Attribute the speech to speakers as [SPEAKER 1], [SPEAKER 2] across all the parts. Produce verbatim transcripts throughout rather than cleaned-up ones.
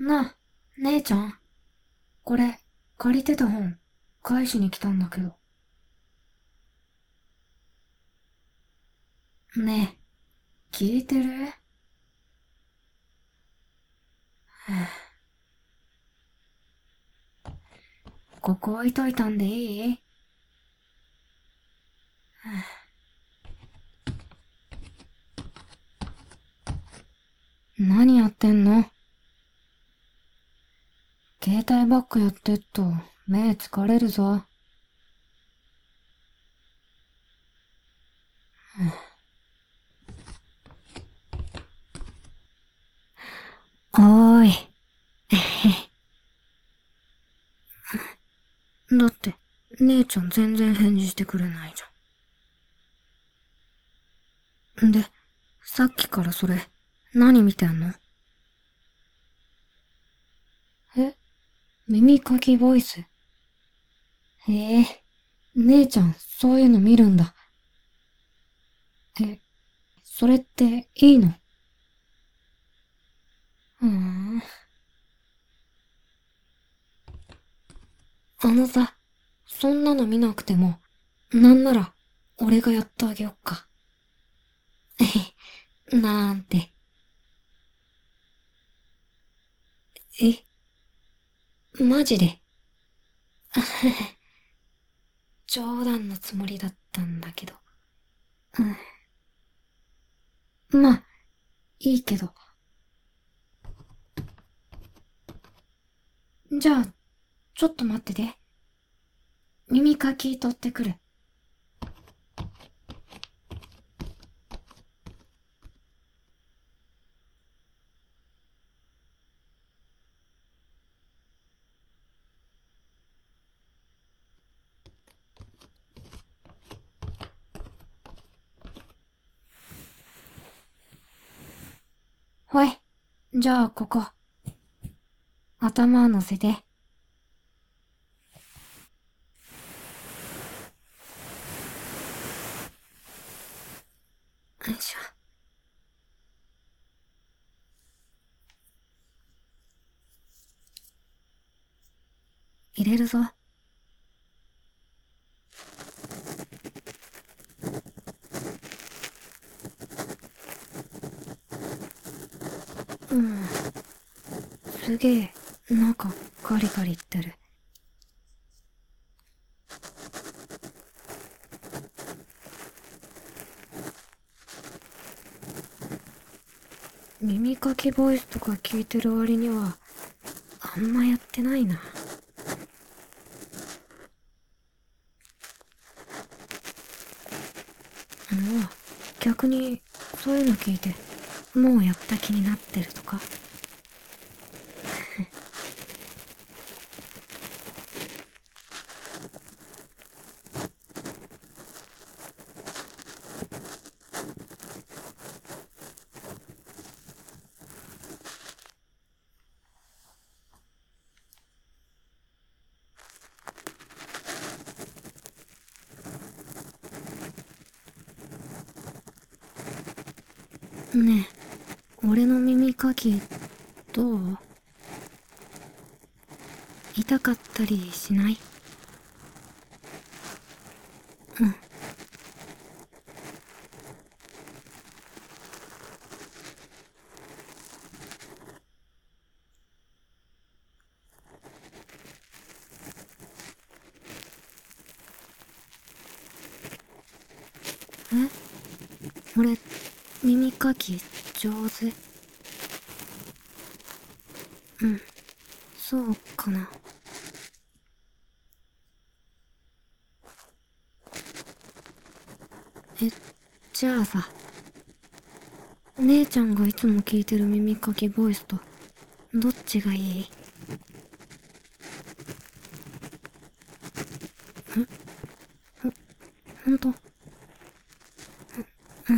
[SPEAKER 1] なあ、姉ちゃん。これ、借りてた本、返しに来たんだけど。ねえ、聞いてる？ここ置いといたんでいい？何やってんの？携帯ばっかやってっと、目疲れるぞ。おーい。だって、姉ちゃん全然返事してくれないじゃん。で、さっきからそれ、何見てんの？え？耳かきボイス？へえ、姉ちゃん、そういうの見るんだ。え、それっていいの？うーん。あのさ、そんなの見なくても、なんなら、俺がやってあげよっか。えへ、なんて。え、マジで？冗談のつもりだったんだけど。うん。まあ、いいけど。じゃあ、ちょっと待ってて。耳かき取ってくる。ほい。じゃあ、ここ。頭乗せて。よいしょ。入れるぞ。うん。すげえ、中、ガリガリいってる。耳かきボイスとか聞いてる割には、あんまやってないな。もう、逆に、そういうの聞いて、もうやった気になってるとか？ねえ、俺の耳かき、どう？痛かったりしない？うん。え？俺、耳かき、上手？うん、そうかな。え、じゃあさ、姉ちゃんがいつも聞いてる耳かきボイスと、どっちがいい？ほんと？うん。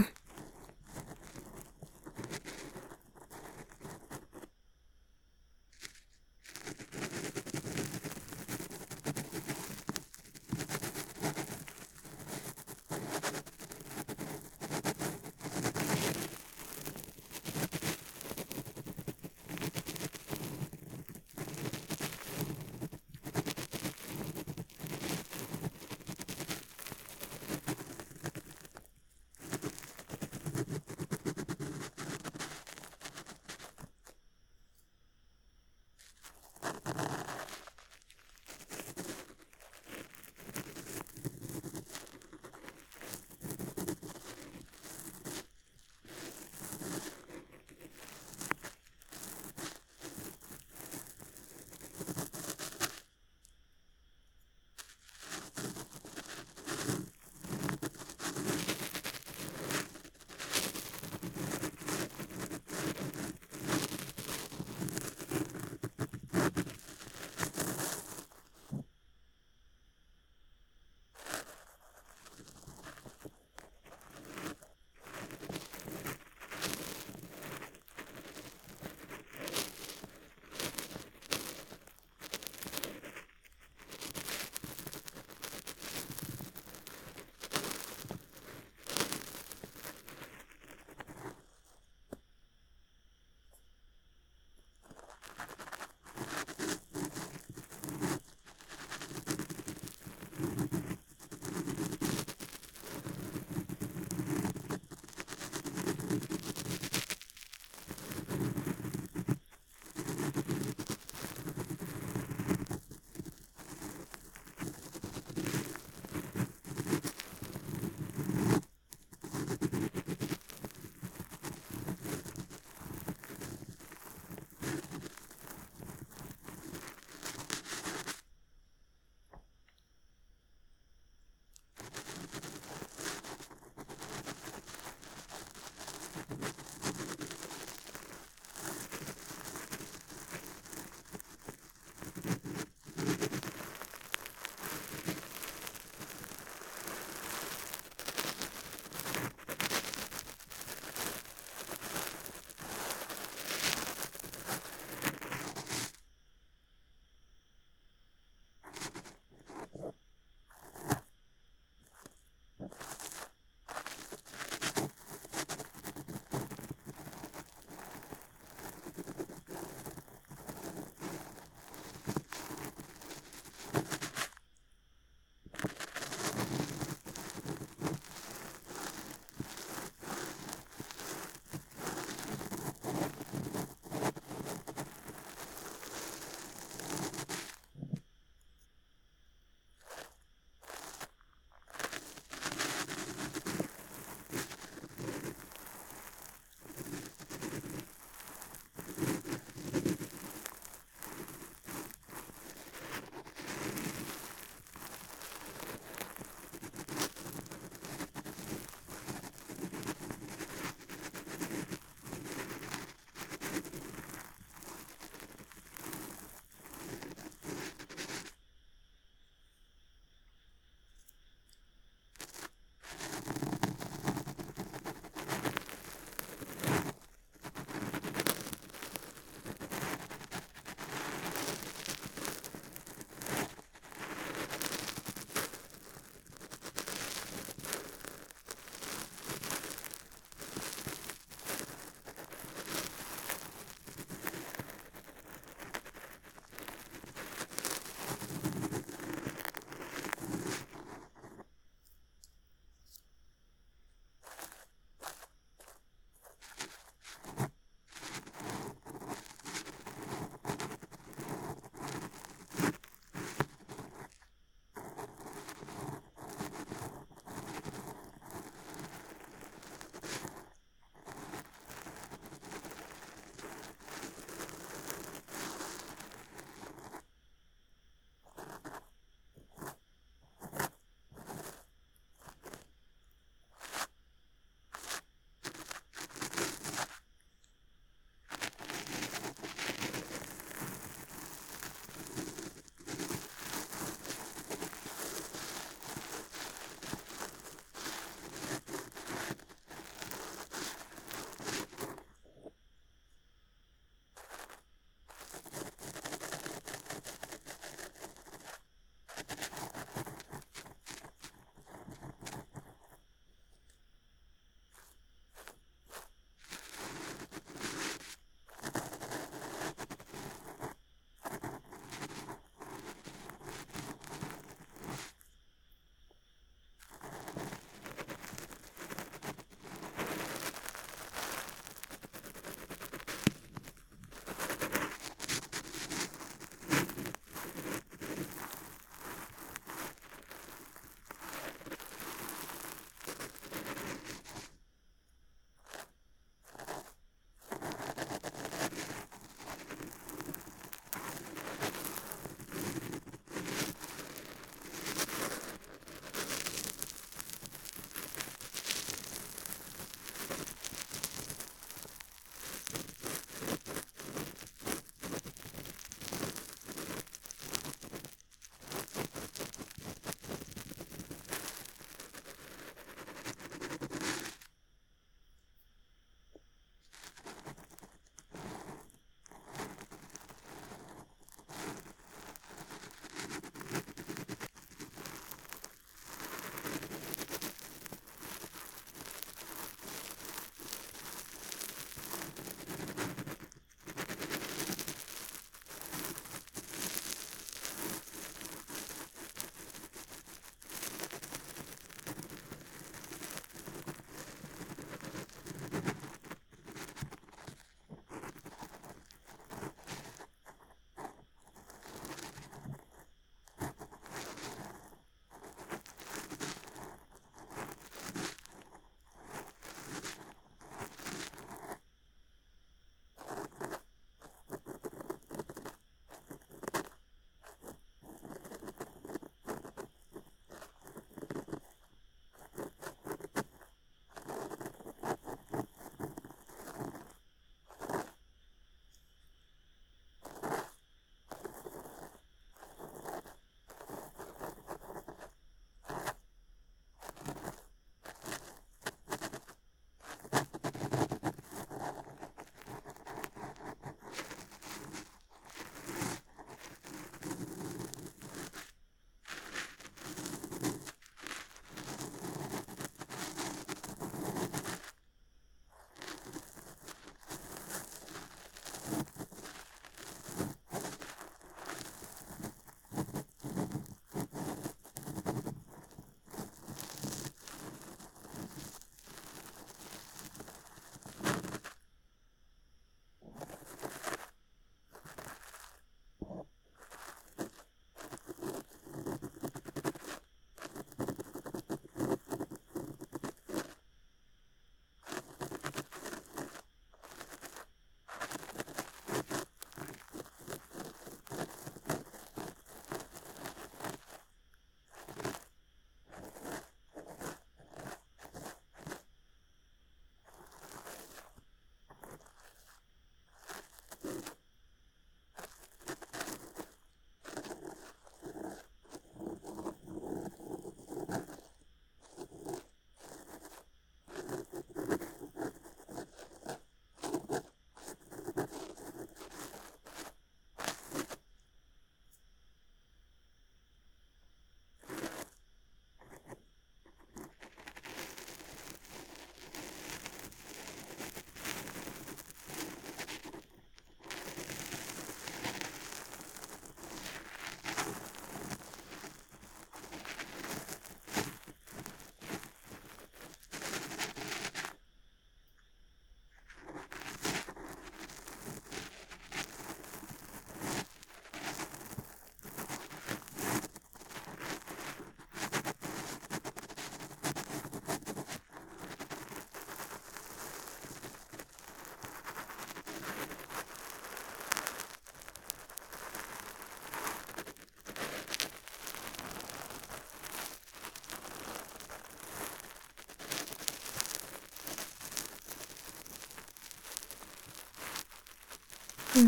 [SPEAKER 1] うん。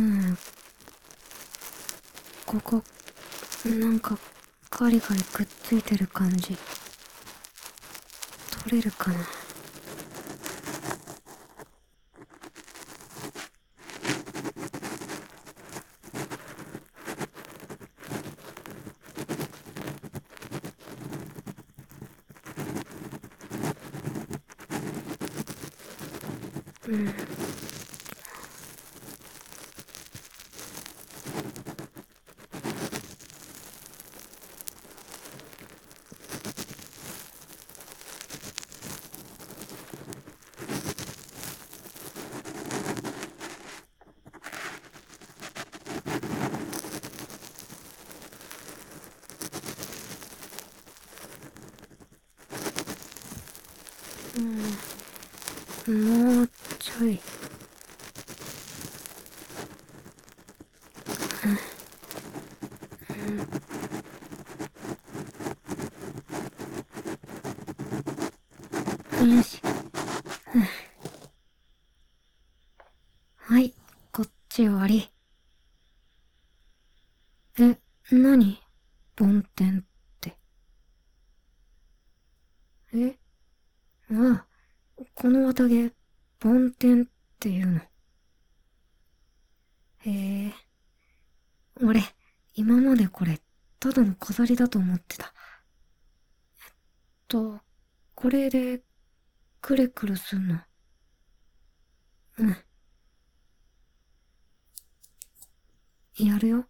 [SPEAKER 1] ここ、なんか、ガリガリくっついてる感じ。取れるかな。うん。うん。もうちょい。よし。はい、こっち終わり。え、なに梵天って。え、ああ、この綿毛、梵天っていうの。へえ。俺、今までこれ、ただの飾りだと思ってた。と、これで、くるくるすんの。うん。やるよ。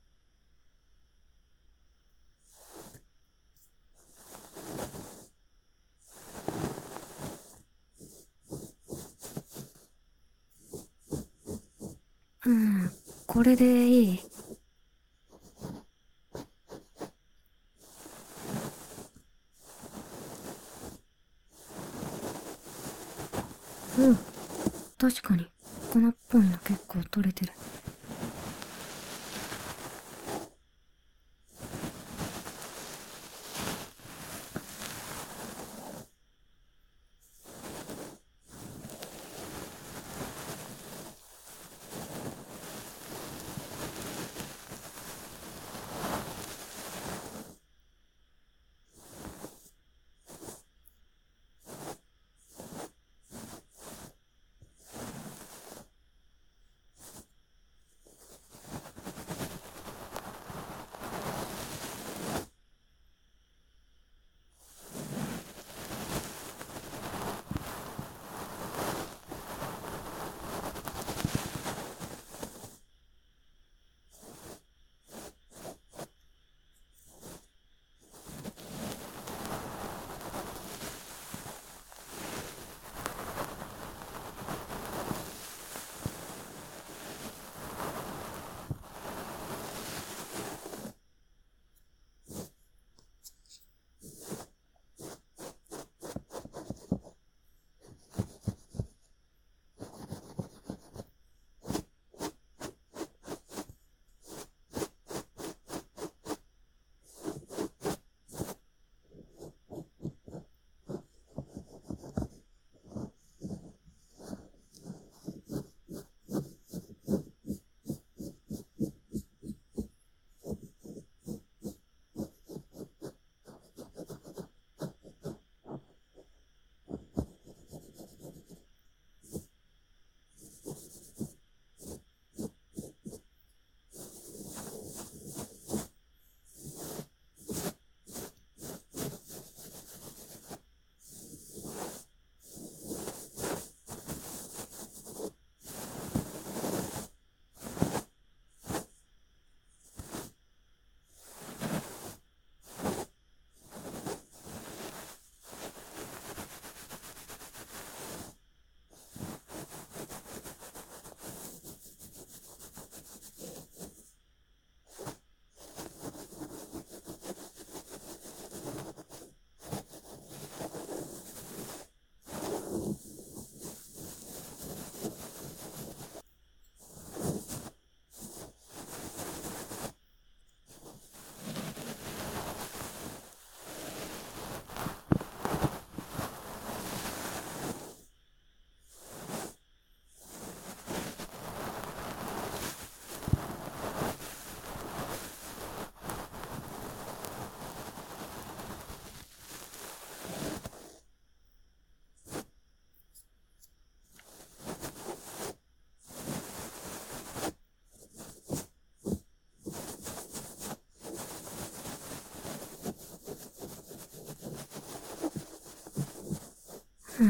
[SPEAKER 1] うん、これでいい。うん、確かに、粉っぽいの結構取れてる。 うん。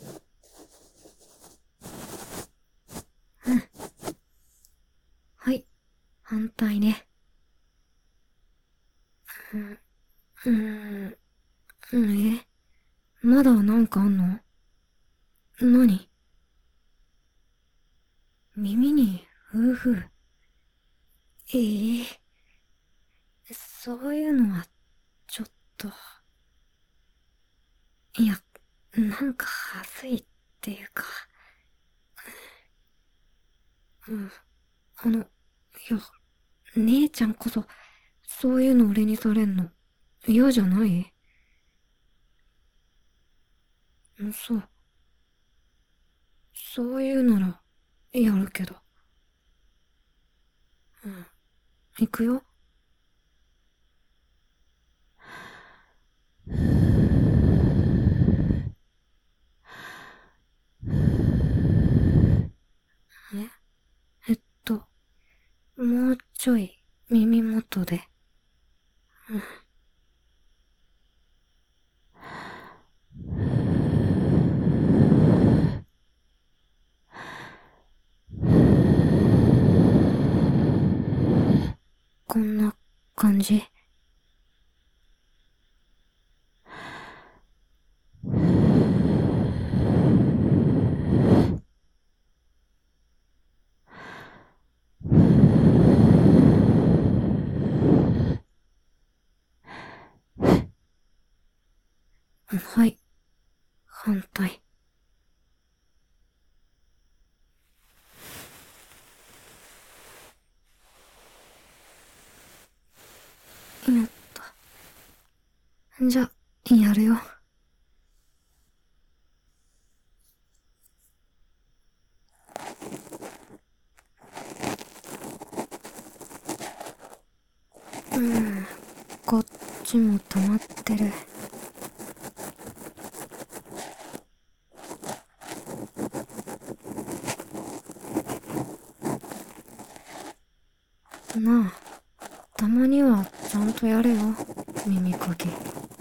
[SPEAKER 1] うん。はい。反対ね。うん。うーん。うんえまだなんかあんの？何？耳にふうふう。ええそういうのは、ちょっと。いや、なんかはずいっていうか。うん。あの、いや、姉ちゃんこそ、そういうの俺にされんの、嫌じゃない？そう。そういうなら、やるけど。うん。行くよ。ええっと、もうちょい耳元で。うん。こんな感じ。はい。反対。やった。じゃ、やるよ。うん。こっちも止まってる。なあ、たまにはちゃんとやれよ、耳かき。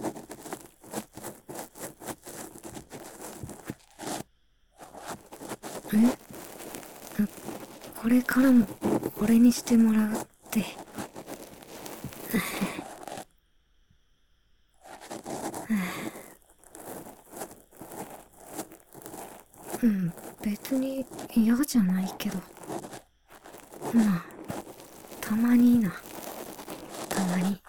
[SPEAKER 1] えこれからも俺にしてもらうって。うん、別に嫌じゃないけど。まあ、たまにな。たまに。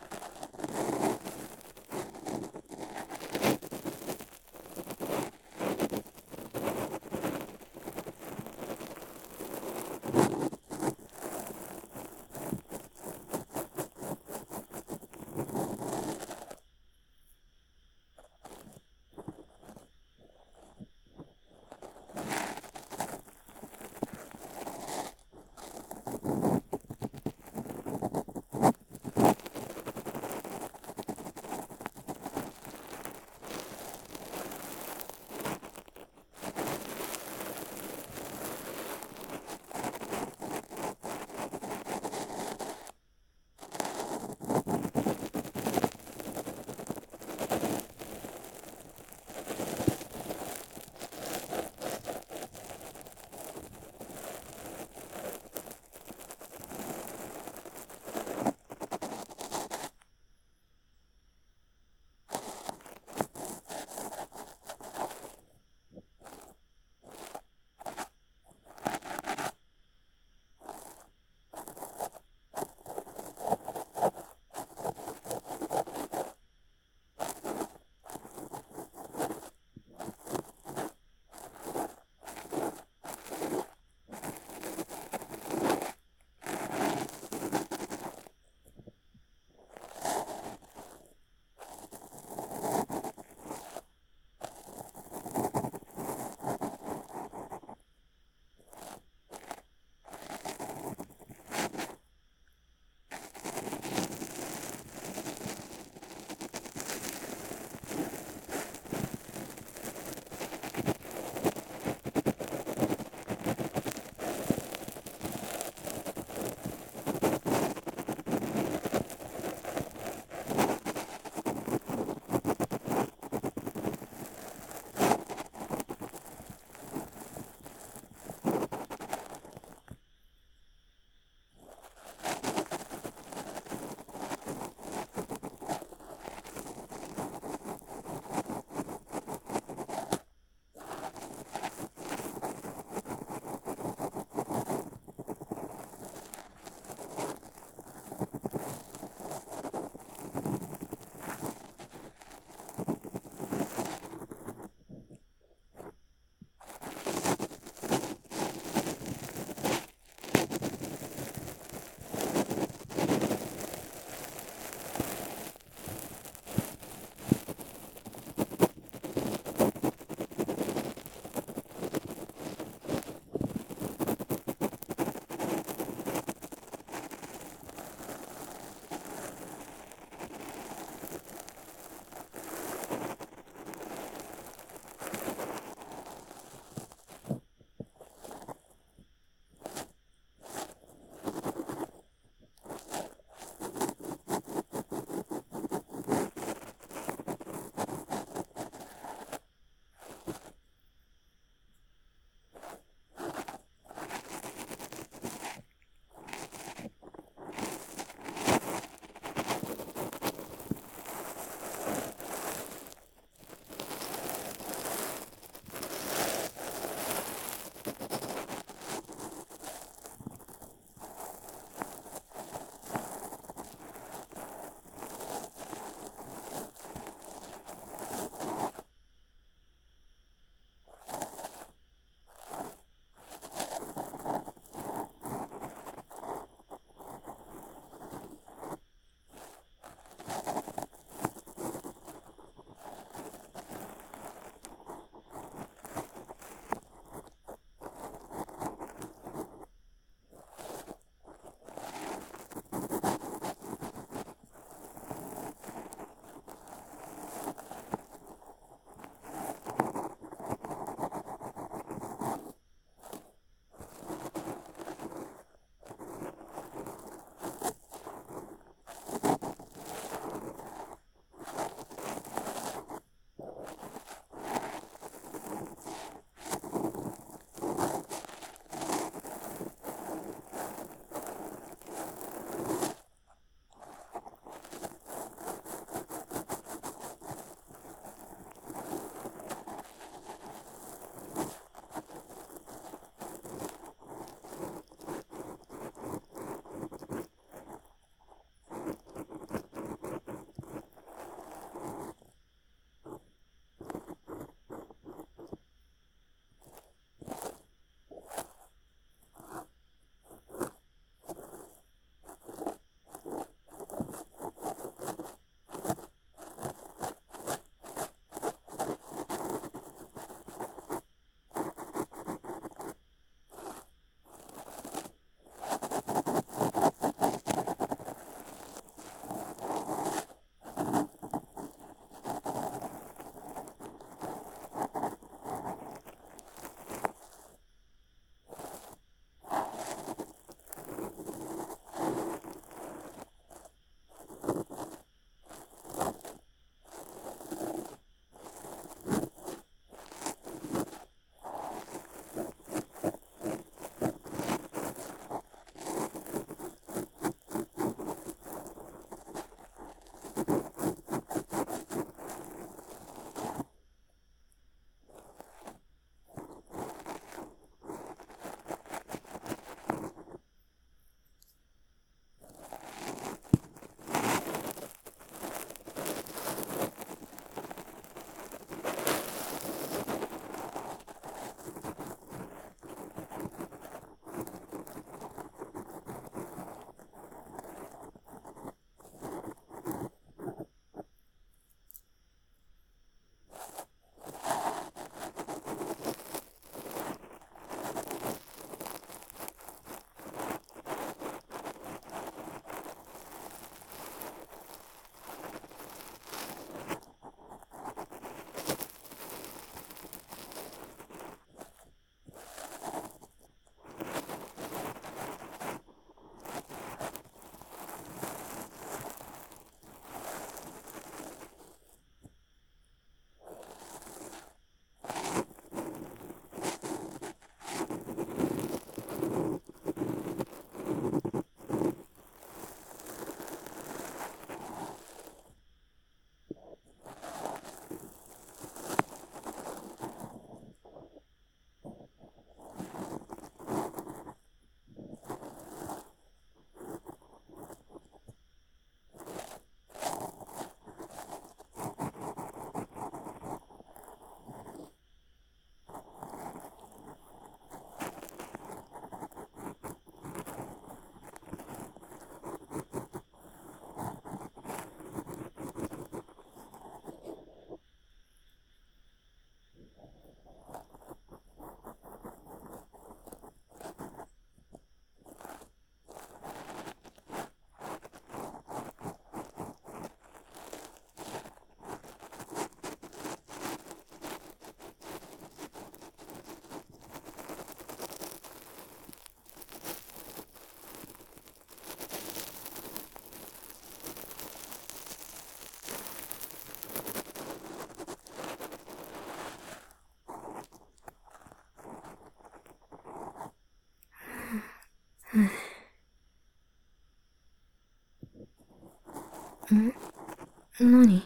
[SPEAKER 1] ん何？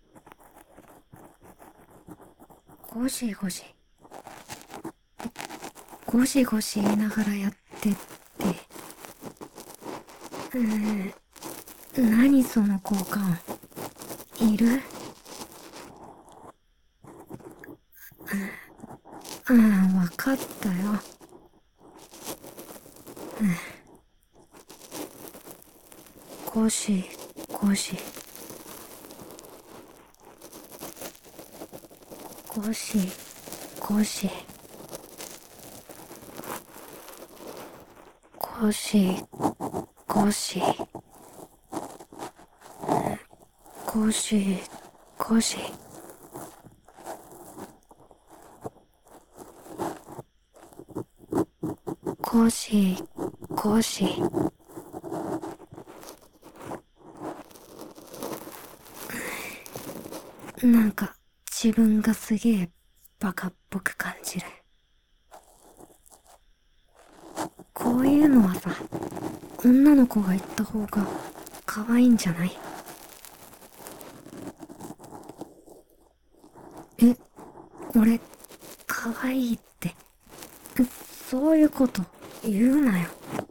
[SPEAKER 1] ゴシゴシ。ゴシゴシ言いながらやってって。うーん、何その交換。いる？ああ、わかったよ。ゴシゴシ。ゴシゴシ。ゴシゴシ。ゴシゴシ。ゴシゴシ。なんか自分がすげえバカっぽく感じる。こういうのはさ、女の子が言った方が可愛いんじゃない？え、俺、可愛いって、そういうこと言うなよ。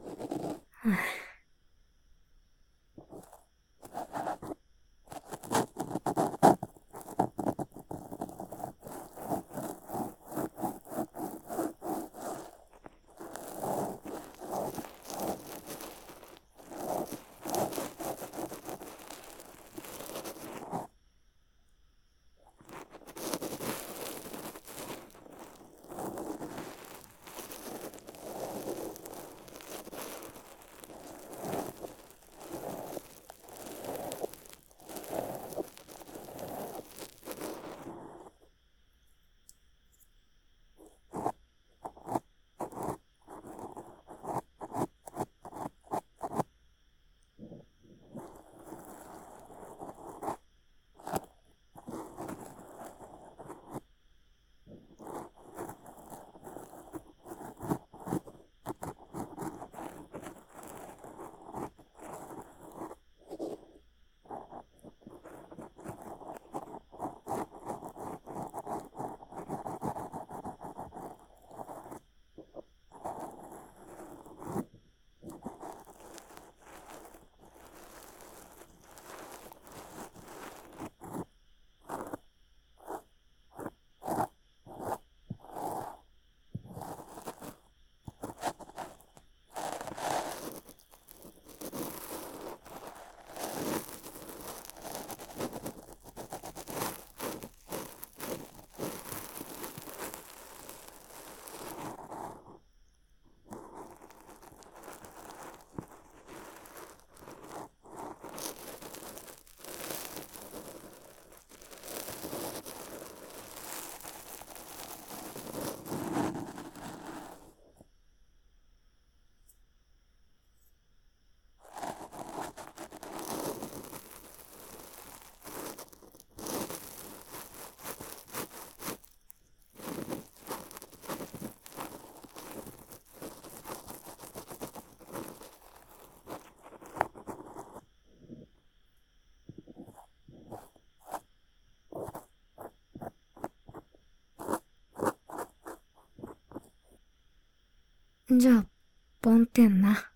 [SPEAKER 1] じゃあ、ボンテンな。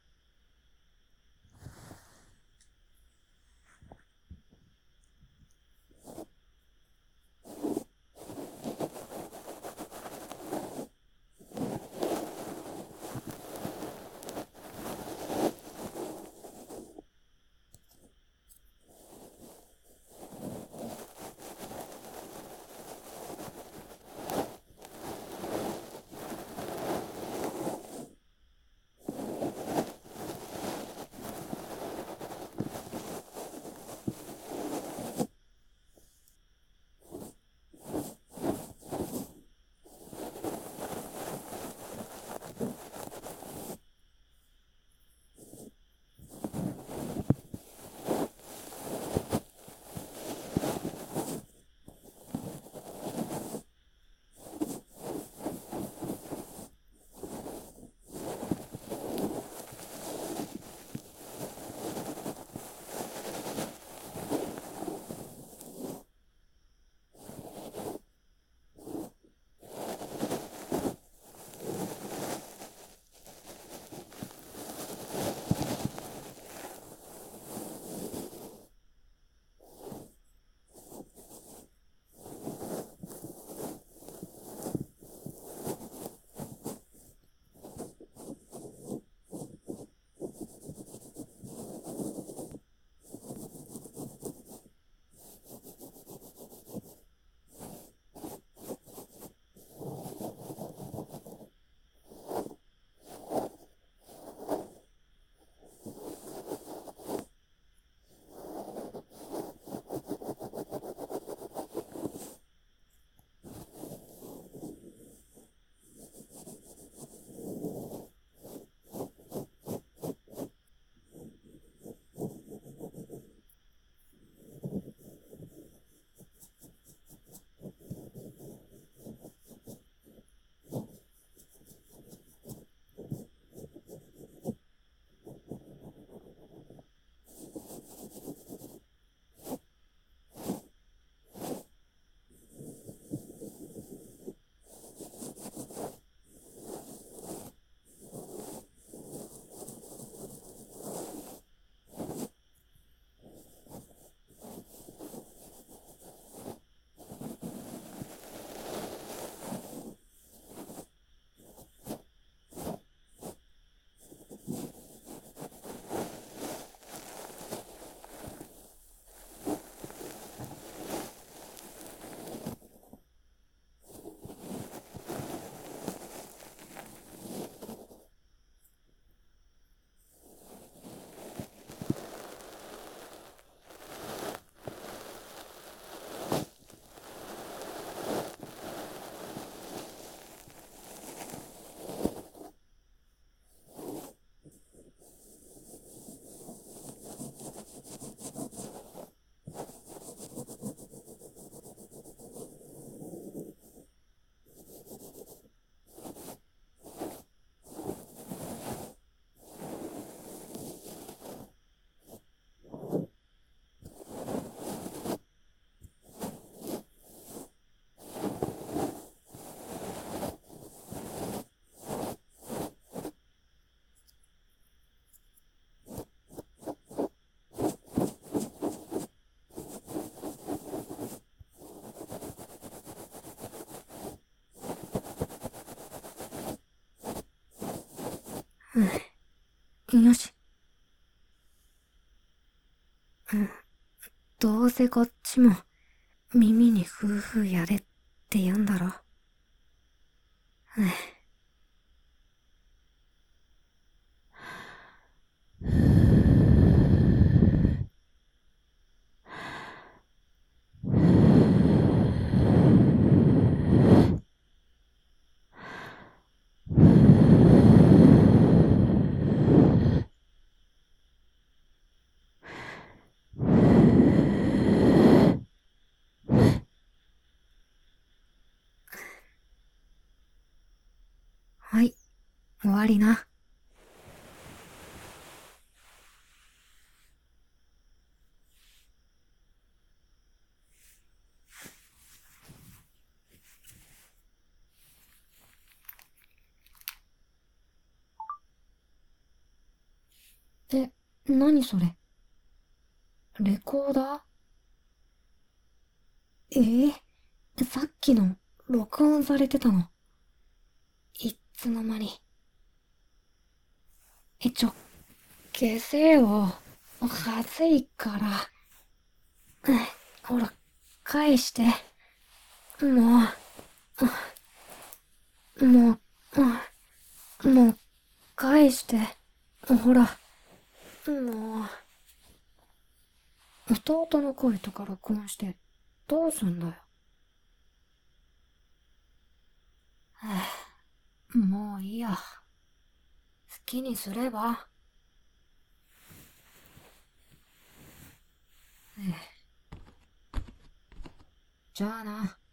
[SPEAKER 1] うん。よし。うん。どうせこっちも耳にふうふうやれって言うんだろ。うん。はい、終わりな。え、何それ？レコーダー？えー、さっきの録音されてたの？いっつの間に。え、ちょ、消せよ。はずいから。うん、ほら、返して。もう、もう、もう、返して。ほら、もう、弟の声とか録音して、どうすんだよ。はあ、もういいや。好きにすれば。ええ、じゃあな。